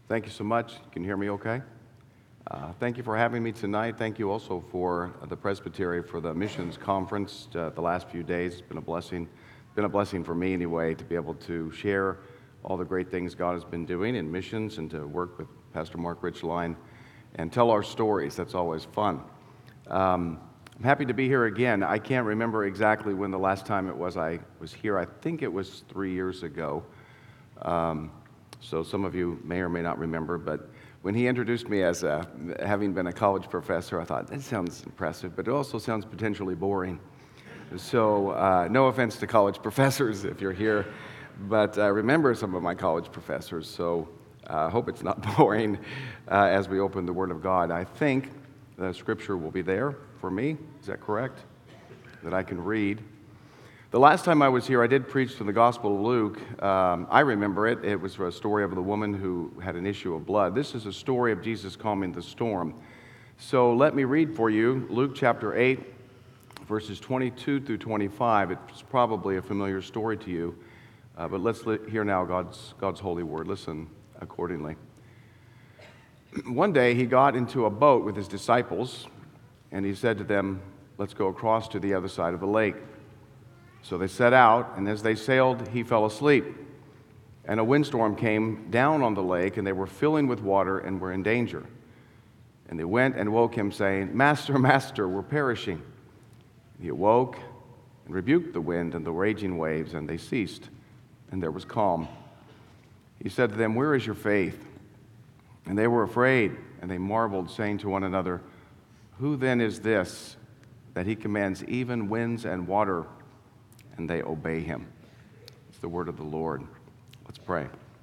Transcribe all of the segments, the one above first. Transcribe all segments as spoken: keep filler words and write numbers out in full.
Thank you so much. You can hear me okay? Uh, thank you for having me tonight. Thank you also for the Presbytery for the missions conference uh, the last few days. It's been a blessing. Been a blessing for me anyway to be able to share all the great things God has been doing in missions and to work with Pastor Mark Richline and tell our stories. That's always fun. Um, I'm happy to be here again. I can't remember exactly when the last time it was I was here. I think it was three years ago. Um, so some of you may or may not remember, but when he introduced me as a, having been a college professor, I thought, that sounds impressive, but it also sounds potentially boring. So uh, no offense to college professors if you're here, but I remember some of my college professors, so I uh, hope it's not boring uh, as we open the Word of God. I think the Scripture will be there for me. Is that correct? That I can read. The last time I was here, I did preach from the Gospel of Luke. Um, I remember it. It was a story of the woman who had an issue of blood. This is a story of Jesus calming the storm. So let me read for you Luke chapter eight, verses twenty-two through twenty-five. It's probably a familiar story to you, uh, but let's li- hear now God's, God's holy word. Listen accordingly. One day he got into a boat with his disciples, and he said to them, "Let's go across to the other side of the lake." So they set out, and as they sailed, he fell asleep. And a windstorm came down on the lake, and they were filling with water and were in danger. And they went and woke him, saying, "Master, Master, we're perishing." He awoke and rebuked the wind and the raging waves, and they ceased, and there was calm. He said to them, "Where is your faith?" And they were afraid, and they marveled, saying to one another, "Who then is this, that he commands even winds and water, and they obey him?" It's the word of the Lord. Let's pray.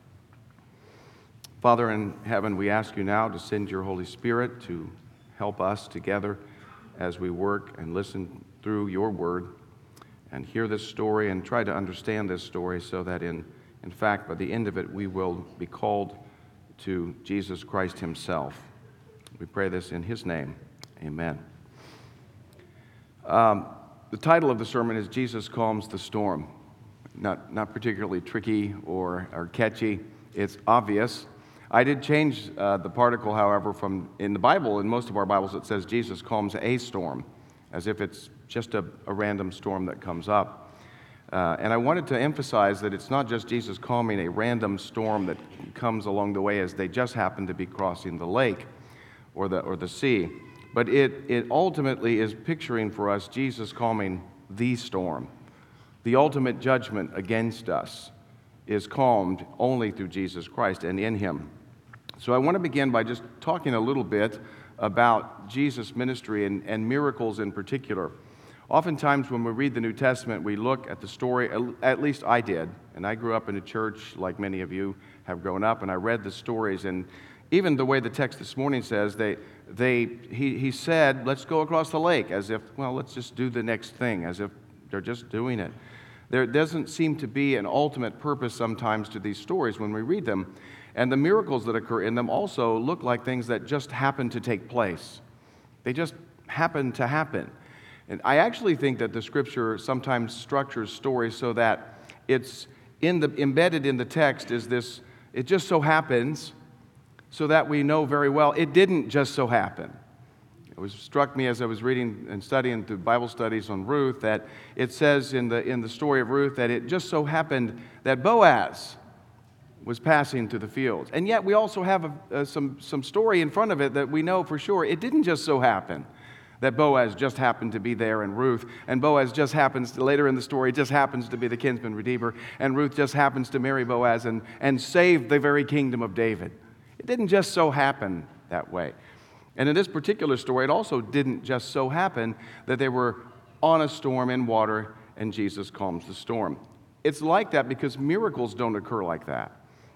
Father in heaven, we ask you now to send your Holy Spirit to help us together as we work and listen through your word and hear this story and try to understand this story so that in, in fact, by the end of it, we will be called to Jesus Christ himself. We pray this in his name. Amen. Um, The title of the sermon is Jesus Calms the Storm. Not, not particularly tricky or, or catchy. It's obvious. I did change uh, the particle, however, from in the Bible, in most of our Bibles, it says Jesus calms a storm, as if it's just a, a random storm that comes up. Uh, and I wanted to emphasize that it's not just Jesus calming a random storm that comes along the way as they just happen to be crossing the lake or the, or the sea. But it, it ultimately is picturing for us Jesus calming the storm. The ultimate judgment against us is calmed only through Jesus Christ and in him. So I want to begin by just talking a little bit about Jesus' ministry and, and miracles in particular. Oftentimes when we read the New Testament, we look at the story, at least I did, and I grew up in a church like many of you have grown up, and I read the stories, and even the way the text this morning says, they, they, he, he said, "Let's go across the lake," as if, well, let's just do the next thing, as if they're just doing it. There doesn't seem to be an ultimate purpose sometimes to these stories when we read them, and the miracles that occur in them also look like things that just happen to take place. They just happen to happen. And I actually think that the Scripture sometimes structures stories so that it's in the embedded in the text is this, it just so happens, so that we know very well it didn't just so happen. It was struck me as I was reading and studying through Bible studies on Ruth that it says in the in the story of Ruth that it just so happened that Boaz was passing through the fields. And yet we also have a, a, some, some story in front of it that we know for sure it didn't just so happen that Boaz just happened to be there in Ruth, and Boaz just happens to, later in the story, just happens to be the kinsman redeemer, and Ruth just happens to marry Boaz and, and save the very kingdom of David. It didn't just so happen that way. And in this particular story, it also didn't just so happen that they were on a storm in water and Jesus calms the storm. It's like that because miracles don't occur like that.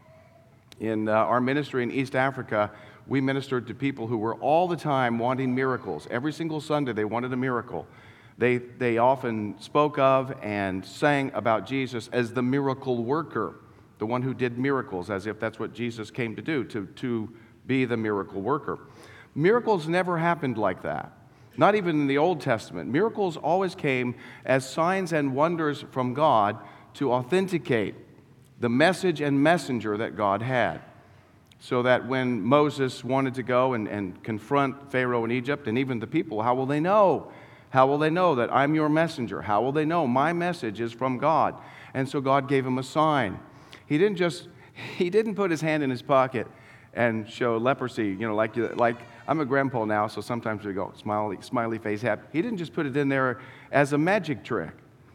In uh, our ministry in East Africa, we ministered to people who were all the time wanting miracles. Every single Sunday, they wanted a miracle. They, they often spoke of and sang about Jesus as the miracle worker, the one who did miracles, as if that's what Jesus came to do, to, to be the miracle worker. Miracles never happened like that, not even in the Old Testament. Miracles always came as signs and wonders from God to authenticate the message and messenger that God had. so that when Moses wanted to go and, and confront Pharaoh in Egypt, and even the people, how will they know? How will they know that I'm your messenger? How will they know my message is from God? And so God gave him a sign. He didn't just, he didn't put his hand in his pocket and show leprosy, you know, like, like I'm a grandpa now, so sometimes we go, smiley, smiley face, happy. He didn't just put it in there as a magic trick.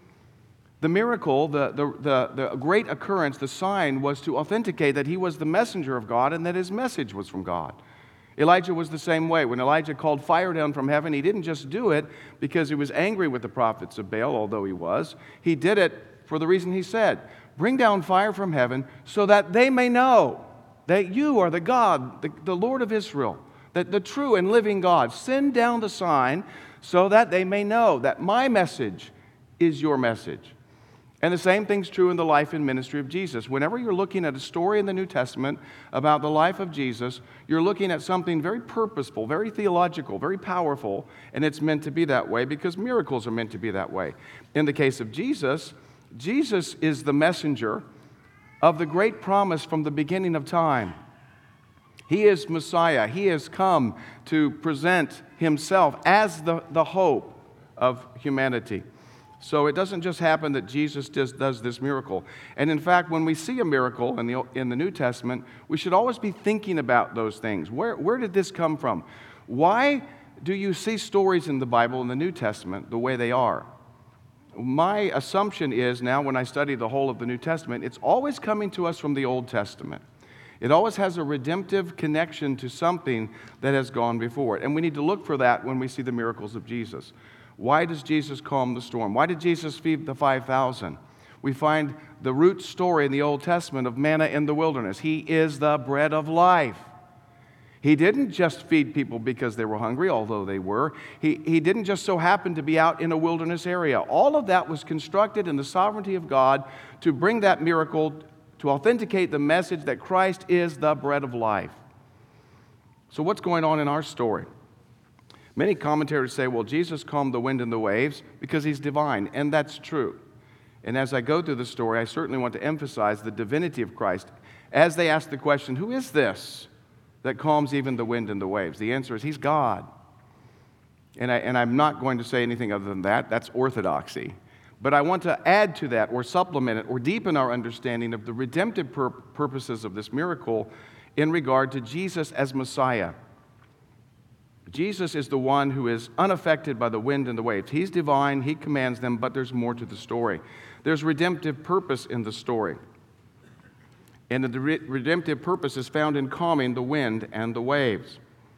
The miracle, the, the, the, the great occurrence, the sign was to authenticate that he was the messenger of God and that his message was from God. Elijah was the same way. When Elijah called fire down from heaven, he didn't just do it because he was angry with the prophets of Baal, although he was. He did it for the reason he said, bring down fire from heaven so that they may know that you are the God, the, the Lord of Israel, that the true and living God. Send down the sign so that they may know that my message is your message. And the same thing's true in the life and ministry of Jesus. Whenever you're looking at a story in the New Testament about the life of Jesus, you're looking at something very purposeful, very theological, very powerful, and it's meant to be that way because miracles are meant to be that way. In the case of Jesus, Jesus is the messenger of the great promise from the beginning of time. He is Messiah. He has come to present himself as the, the hope of humanity. So it doesn't just happen that Jesus just does this miracle. And in fact, when we see a miracle in the, in the New Testament, we should always be thinking about those things. Where, where did this come from? Why do you see stories in the Bible in the New Testament the way they are? My assumption is now when I study the whole of the New Testament, it's always coming to us from the Old Testament. It always has a redemptive connection to something that has gone before it. And we need to look for that when we see the miracles of Jesus. Why does Jesus calm the storm? Why did Jesus feed the five thousand? We find the root story in the Old Testament of manna in the wilderness. He is the bread of life. He didn't just feed people because they were hungry, although they were. He, he didn't just so happen to be out in a wilderness area. All of that was constructed in the sovereignty of God to bring that miracle, to authenticate the message that Christ is the bread of life. So what's going on in our story? Many commentators say, well, Jesus calmed the wind and the waves because he's divine, and that's true. And as I go through the story, I certainly want to emphasize the divinity of Christ. As they ask the question, who is this that calms even the wind and the waves? The answer is, he's God. And, I, and I'm not going to say anything other than that. That's orthodoxy. But I want to add to that or supplement it or deepen our understanding of the redemptive pur- purposes of this miracle in regard to Jesus as Messiah. Jesus is the one who is unaffected by the wind and the waves. He's divine, he commands them, but there's more to the story. There's redemptive purpose in the story. And the re- redemptive purpose is found in calming the wind and the waves.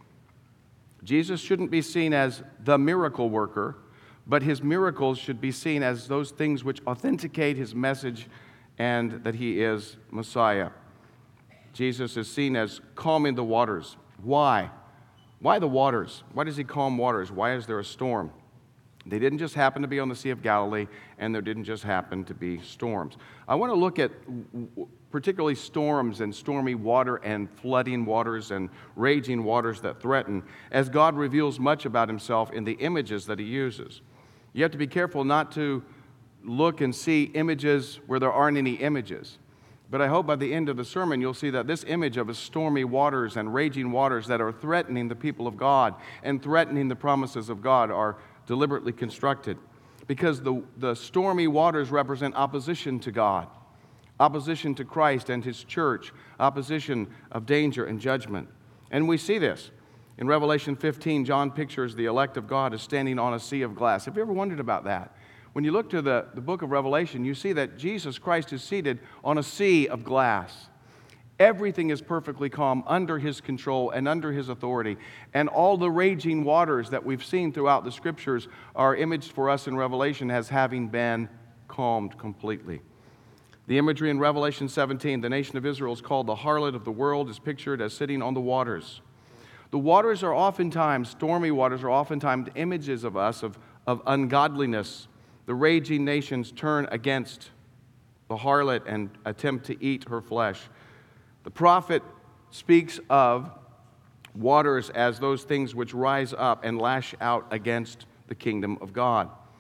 Jesus shouldn't be seen as the miracle worker, but his miracles should be seen as those things which authenticate his message and that he is Messiah. Jesus is seen as calming the waters. Why? Why the waters? Why does he calm waters? Why is there a storm? They didn't just happen to be on the Sea of Galilee, and there didn't just happen to be storms. I want to look at particularly storms and stormy water and flooding waters and raging waters that threaten, as God reveals much about himself in the images that he uses. You have to be careful not to look and see images where there aren't any images. But I hope by the end of the sermon you'll see that this image of a stormy waters and raging waters that are threatening the people of God and threatening the promises of God are deliberately constructed. Because the, the stormy waters represent opposition to God, opposition to Christ and his church, opposition of danger and judgment. And we see this. In Revelation fifteen, John pictures the elect of God as standing on a sea of glass. Have you ever wondered about that? When you look to the, the book of Revelation, you see that Jesus Christ is seated on a sea of glass. Everything is perfectly calm under his control and under his authority. And all the raging waters that we've seen throughout the scriptures are imaged for us in Revelation as having been calmed completely. The imagery in Revelation seventeen, the nation of Israel is called the harlot of the world, is pictured as sitting on the waters. The waters are oftentimes, stormy waters are oftentimes images of us of, of ungodliness. The raging nations turn against the harlot and attempt to eat her flesh. The prophet speaks of waters as those things which rise up and lash out against the kingdom of God.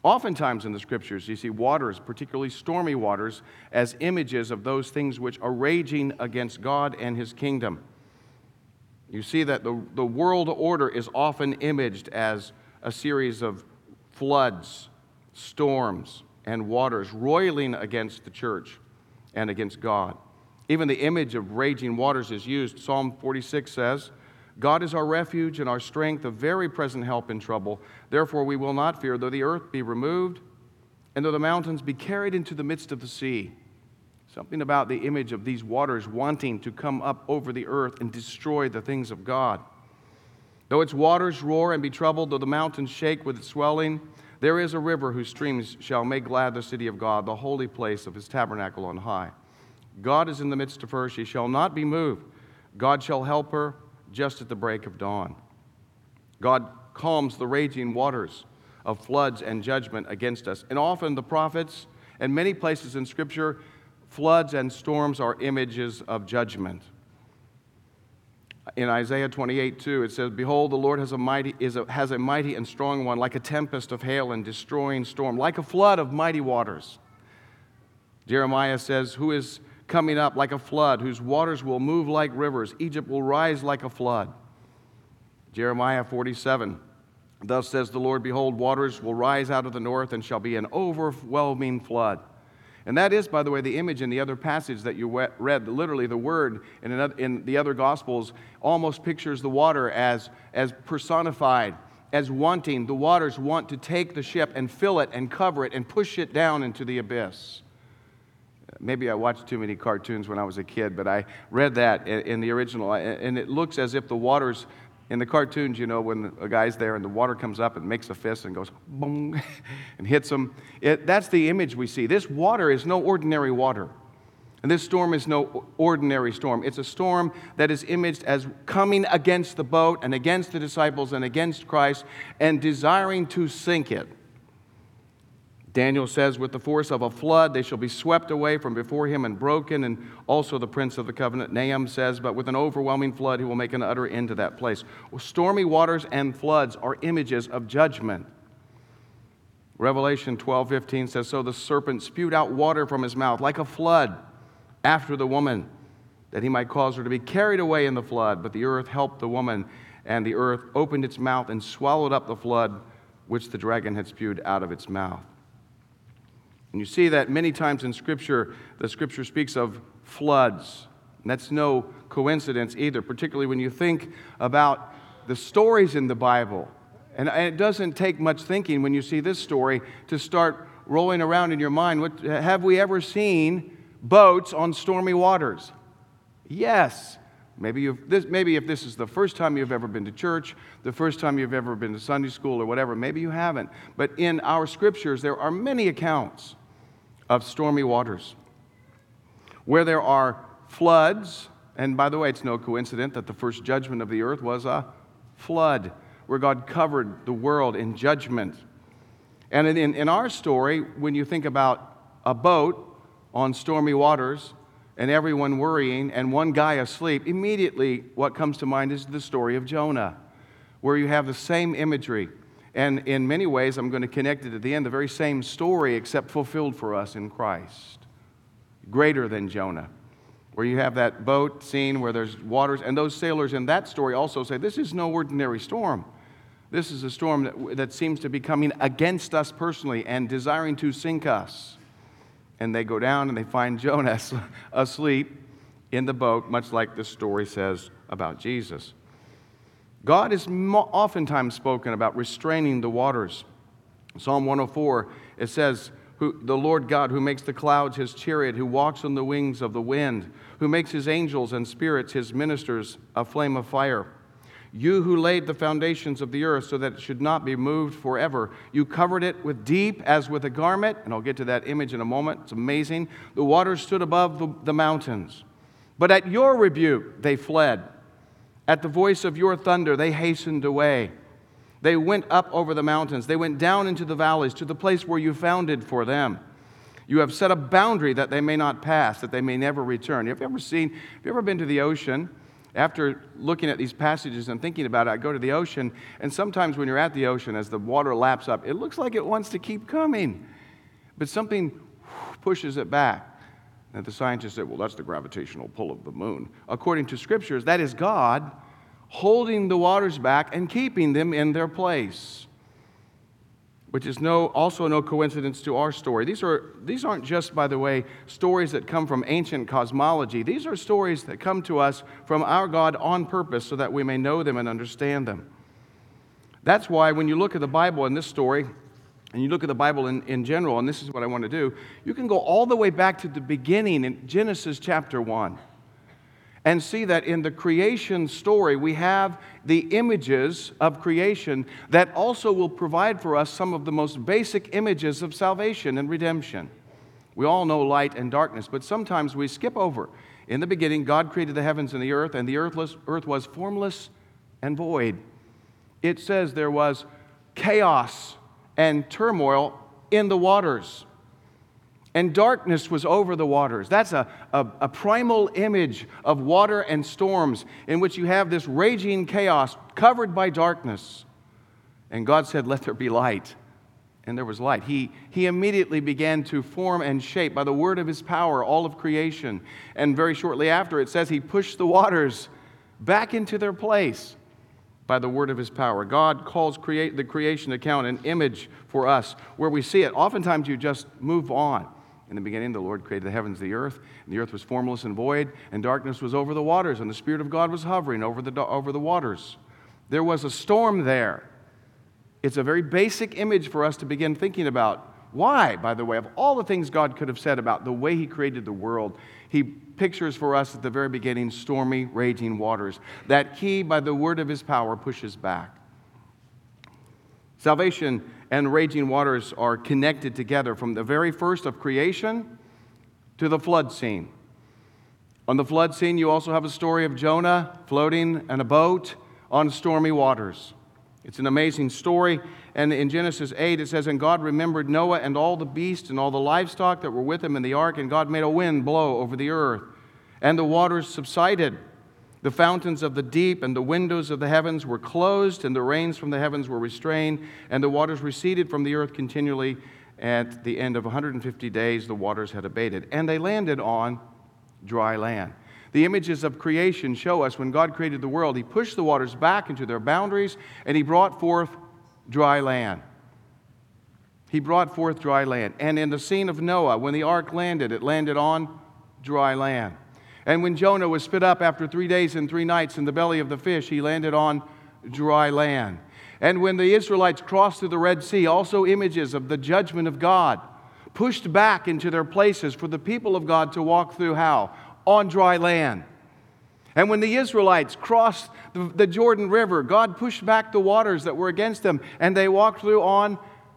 Oftentimes in the Scriptures, you see waters, particularly stormy waters, as images of those things which are raging against God and His kingdom. You see that the, the world order is often imaged as a series of floods, storms, and waters roiling against the church and against God. Even the image of raging waters is used. Psalm forty-six says, God is our refuge and our strength, a very present help in trouble. Therefore we will not fear, though the earth be removed, and though the mountains be carried into the midst of the sea. Something about the image of these waters wanting to come up over the earth and destroy the things of God. Though its waters roar and be troubled, though the mountains shake with its swelling, there is a river whose streams shall make glad the city of God, the holy place of His tabernacle on high. God is in the midst of her, she shall not be moved. God shall help her just at the break of dawn. God calms the raging waters of floods and judgment against us. And often the prophets and many places in Scripture, floods and storms are images of judgment. In Isaiah twenty-eight two, it says, Behold, the Lord has a mighty is a, has a mighty and strong one, like a tempest of hail and destroying storm, like a flood of mighty waters. Jeremiah says, Who is coming up like a flood, whose waters will move like rivers? Egypt will rise like a flood. Jeremiah forty-seven, Thus says the Lord, Behold, waters will rise out of the north and shall be an overwhelming flood. And that is, by the way, the image in the other passage that you read. Literally, the word in, another, in the other Gospels almost pictures the water as, as personified, as wanting. The waters want to take the ship and fill it and cover it and push it down into the abyss. Maybe I watched too many cartoons when I was a kid, but I read that in the original, and it looks as if the waters, in the cartoons, you know, when a guy's there and the water comes up and makes a fist and goes boom and hits him. It, that's the image we see. This water is no ordinary water. And this storm is no ordinary storm. It's a storm that is imaged as coming against the boat and against the disciples and against Christ and desiring to sink it. Daniel says, with the force of a flood, they shall be swept away from before him and broken, and also the prince of the covenant. Nahum says, but with an overwhelming flood, he will make an utter end to that place. Well, stormy waters and floods are images of judgment. Revelation twelve fifteen says, so the serpent spewed out water from his mouth like a flood after the woman, that he might cause her to be carried away in the flood. But the earth helped the woman, and the earth opened its mouth and swallowed up the flood which the dragon had spewed out of its mouth. And you see that many times in Scripture, the Scripture speaks of floods. And that's no coincidence either, particularly when you think about the stories in the Bible. And it doesn't take much thinking when you see this story to start rolling around in your mind. What, have we ever seen boats on stormy waters? Yes. Maybe, you've, this, maybe if this is the first time you've ever been to church, the first time you've ever been to Sunday school or whatever, maybe you haven't. But in our Scriptures, there are many accounts of stormy waters, where there are floods. And by the way, it's no coincidence that the first judgment of the earth was a flood, where God covered the world in judgment. And in, in our story, when you think about a boat on stormy waters and everyone worrying and one guy asleep, immediately what comes to mind is the story of Jonah, where you have the same imagery. And in many ways, I'm going to connect it at the end, the very same story, except fulfilled for us in Christ. Greater than Jonah, where you have that boat scene where there's waters, and those sailors in that story also say, this is no ordinary storm. This is a storm that, that seems to be coming against us personally and desiring to sink us. And they go down and they find Jonah asleep in the boat, much like the story says about Jesus. God is oftentimes spoken about restraining the waters. Psalm one oh four, it says, who, the Lord God who makes the clouds his chariot, who walks on the wings of the wind, who makes his angels and spirits his ministers a flame of fire. You who laid the foundations of the earth so that it should not be moved forever. You covered it with deep as with a garment. And I'll get to that image in a moment. It's amazing. The waters stood above the, the mountains. But at your rebuke they fled. At the voice of your thunder, they hastened away. They went up over the mountains. They went down into the valleys to the place where you founded for them. You have set a boundary that they may not pass, that they may never return. Have you ever seen, have you ever been to the ocean After looking at these passages and thinking about it, I go to the ocean, and sometimes when you're at the ocean, as the water laps up, it looks like it wants to keep coming, but something pushes it back. And the scientists say, well, that's the gravitational pull of the moon. According to scriptures, that is God holding the waters back and keeping them in their place, which is no, also no coincidence to our story. These, are, these aren't just, by the way, stories that come from ancient cosmology. These are stories that come to us from our God on purpose so that we may know them and understand them. That's why when you look at the Bible in this story, and you look at the Bible in, in general, and this is what I want to do, you can go all the way back to the beginning in Genesis chapter one and see that in the creation story, we have the images of creation that also will provide for us some of the most basic images of salvation and redemption. We all know light and darkness, but sometimes we skip over. In the beginning, God created the heavens and the earth, and the earthless, earth was formless and void. It says there was chaos and turmoil in the waters, and darkness was over the waters. That's a, a, a primal image of water and storms in which you have this raging chaos covered by darkness. And God said, let there be light. And there was light. He, he immediately began to form and shape by the word of his power all of creation. And very shortly after, it says he pushed the waters back into their place by the word of his power. God calls create the creation account an image for us where we see it. Oftentimes you just move on. In the beginning, the Lord created the heavens, the earth, and the earth was formless and void, and darkness was over the waters, and the Spirit of God was hovering over the, over the waters. There was a storm there. It's a very basic image for us to begin thinking about. Why, by the way, of all the things God could have said about the way he created the world, he pictures for us at the very beginning stormy, raging waters that he, by the word of his power, pushes back. Salvation and raging waters are connected together from the very first of creation to the flood scene. On the flood scene, you also have a story of Jonah floating in a boat on stormy waters. It's an amazing story. And in Genesis eight, it says, and God remembered Noah and all the beasts and all the livestock that were with him in the ark, and God made a wind blow over the earth, and the waters subsided. The fountains of the deep and the windows of the heavens were closed, and the rains from the heavens were restrained, and the waters receded from the earth continually. At the end of one hundred fifty days, the waters had abated, and they landed on dry land. The images of creation show us when God created the world, he pushed the waters back into their boundaries, and he brought forth dry land. He brought forth dry land. And in the scene of Noah, when the ark landed, it landed on dry land. And when Jonah was spit up after three days and three nights in the belly of the fish, he landed on dry land. And when the Israelites crossed through the Red Sea, also images of the judgment of God, pushed back into their places for the people of God to walk through how? On dry land. And when the Israelites crossed the, the Jordan River, God pushed back the waters that were against them, and they walked through on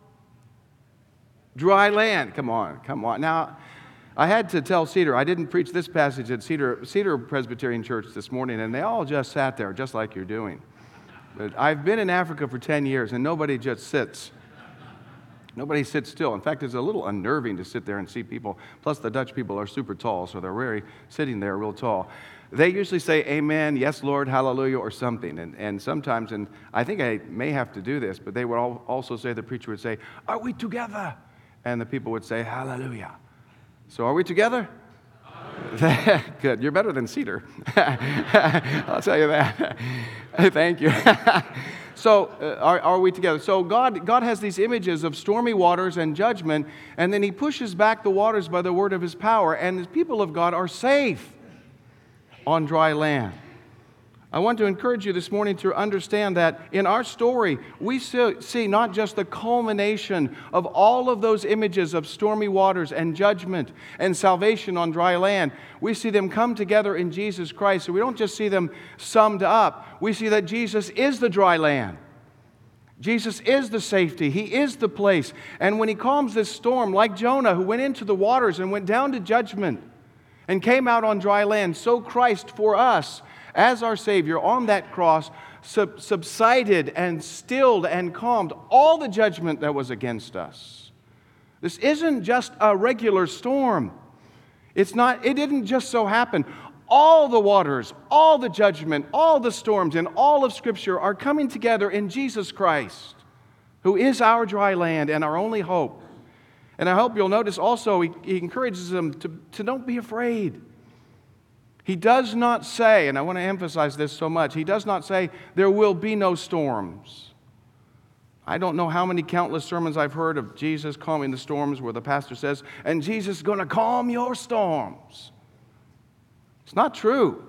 dry land. Come on, come on. Now, I had to tell Cedar, I didn't preach this passage at Cedar, Cedar Presbyterian Church this morning, and they all just sat there, just like you're doing. But I've been in Africa for ten years, and nobody just sits. Nobody sits still. In fact, it's a little unnerving to sit there and see people. Plus, the Dutch people are super tall, so they're really sitting there real tall. They usually say, amen, yes, Lord, hallelujah, or something. And, and sometimes, and I think I may have to do this, but they would all also say, the preacher would say, are we together? And the people would say, hallelujah. So are we together? Good. You're better than Cedar. I'll tell you that. Thank you. So uh, are, are we together? So God, God has these images of stormy waters and judgment, and then he pushes back the waters by the word of his power, and the people of God are safe on dry land. I want to encourage you this morning to understand that in our story, we see not just the culmination of all of those images of stormy waters and judgment and salvation on dry land. We see them come together in Jesus Christ. So we don't just see them summed up. We see that Jesus is the dry land. Jesus is the safety. He is the place. And when he calms this storm, like Jonah, who went into the waters and went down to judgment and came out on dry land, so Christ for us, as our Savior on that cross, sub- subsided and stilled and calmed all the judgment that was against us. This isn't just a regular storm. It's not, it didn't just so happen. All the waters, all the judgment, all the storms in all of Scripture are coming together in Jesus Christ, who is our dry land and our only hope. And I hope you'll notice also he, he encourages them to, to don't be afraid. He does not say, and I want to emphasize this so much, he does not say there will be no storms. I don't know how many countless sermons I've heard of Jesus calming the storms where the pastor says, and Jesus is going to calm your storms. It's not true.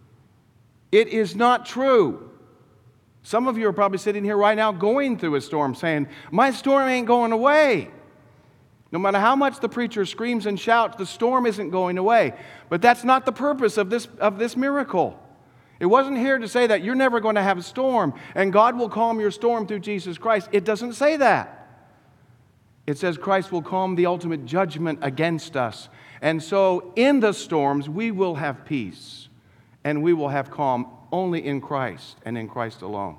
It is not true. Some of you are probably sitting here right now going through a storm saying, my storm ain't going away. No matter how much the preacher screams and shouts, the storm isn't going away. But that's not the purpose of this, of this miracle. It wasn't here to say that you're never going to have a storm and God will calm your storm through Jesus Christ. It doesn't say that. It says Christ will calm the ultimate judgment against us. And so in the storms, we will have peace and we will have calm only in Christ and in Christ alone.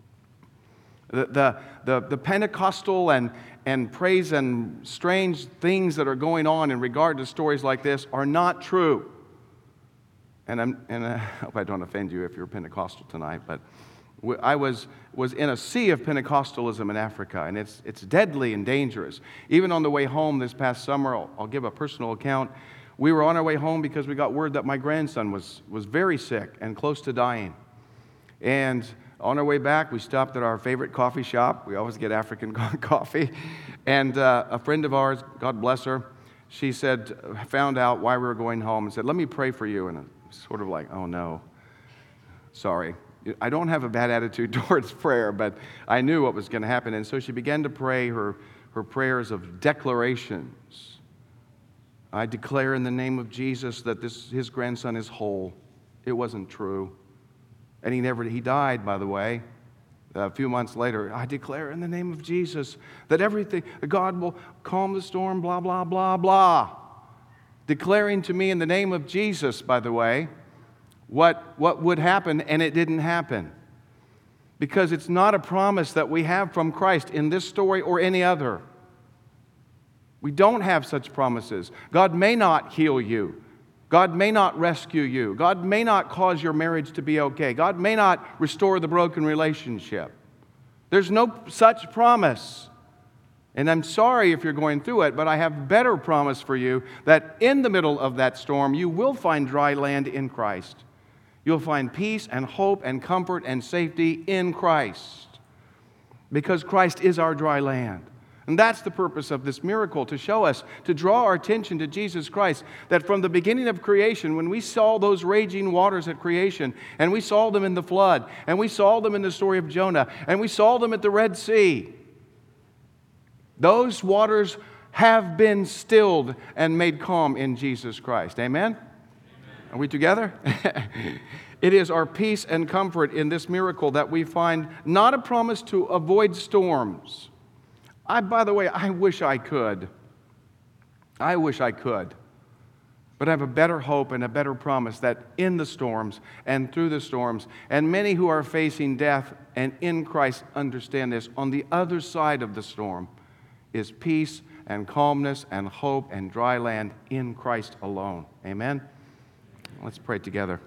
The, the, the, the Pentecostal and, and praise and strange things that are going on in regard to stories like this are not true. And, I'm, and I hope I don't offend you if you're Pentecostal tonight, but I was, was in a sea of Pentecostalism in Africa, and it's, it's deadly and dangerous. Even on the way home this past summer, I'll, I'll give a personal account. We were on our way home because we got word that my grandson was, was very sick and close to dying. And on our way back, we stopped at our favorite coffee shop. We always get African coffee. And uh, a friend of ours, God bless her, she said, found out why we were going home and said, let me pray for you. And sort of like, oh no, sorry. I don't have a bad attitude towards prayer, but I knew what was going to happen. And so she began to pray her, her prayers of declarations. I declare in the name of Jesus that this his grandson is whole. It wasn't true. And he never, he died, by the way, a few months later. I declare in the name of Jesus that everything, that God will calm the storm, blah, blah, blah, blah. Declaring to me in the name of Jesus, by the way, what, what would happen, and it didn't happen. Because it's not a promise that we have from Christ in this story or any other. We don't have such promises. God may not heal you. God may not rescue you. God may not cause your marriage to be okay. God may not restore the broken relationship. There's no such promise. And I'm sorry if you're going through it, but I have a better promise for you that in the middle of that storm, you will find dry land in Christ. You'll find peace and hope and comfort and safety in Christ. Because Christ is our dry land. And that's the purpose of this miracle, to show us, to draw our attention to Jesus Christ, that from the beginning of creation, when we saw those raging waters at creation, and we saw them in the flood, and we saw them in the story of Jonah, and we saw them at the Red Sea, those waters have been stilled and made calm in Jesus Christ. Amen? Amen. Are we together? It is our peace and comfort in this miracle that we find not a promise to avoid storms. I, by the way, I wish I could. I wish I could. But I have a better hope and a better promise that in the storms and through the storms, and many who are facing death and in Christ understand this, on the other side of the storm is peace and calmness and hope and dry land in Christ alone. Amen? Let's pray together.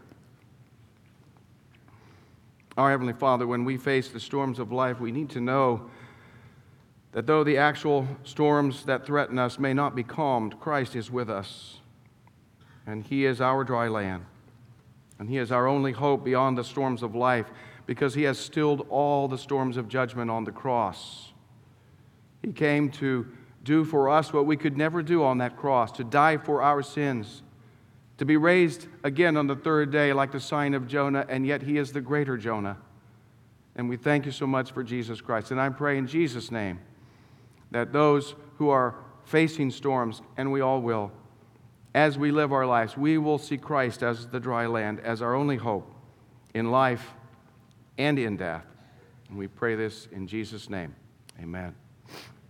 Our Heavenly Father, when we face the storms of life, we need to know that though the actual storms that threaten us may not be calmed, Christ is with us. And He is our dry land. And He is our only hope beyond the storms of life, because He has stilled all the storms of judgment on the cross. He came to do for us what we could never do on that cross, to die for our sins, to be raised again on the third day like the sign of Jonah, and yet He is the greater Jonah. And we thank You so much for Jesus Christ. And I pray in Jesus' name that those who are facing storms, and we all will, as we live our lives, we will see Christ as the dry land, as our only hope in life and in death. And we pray this in Jesus' name. Amen.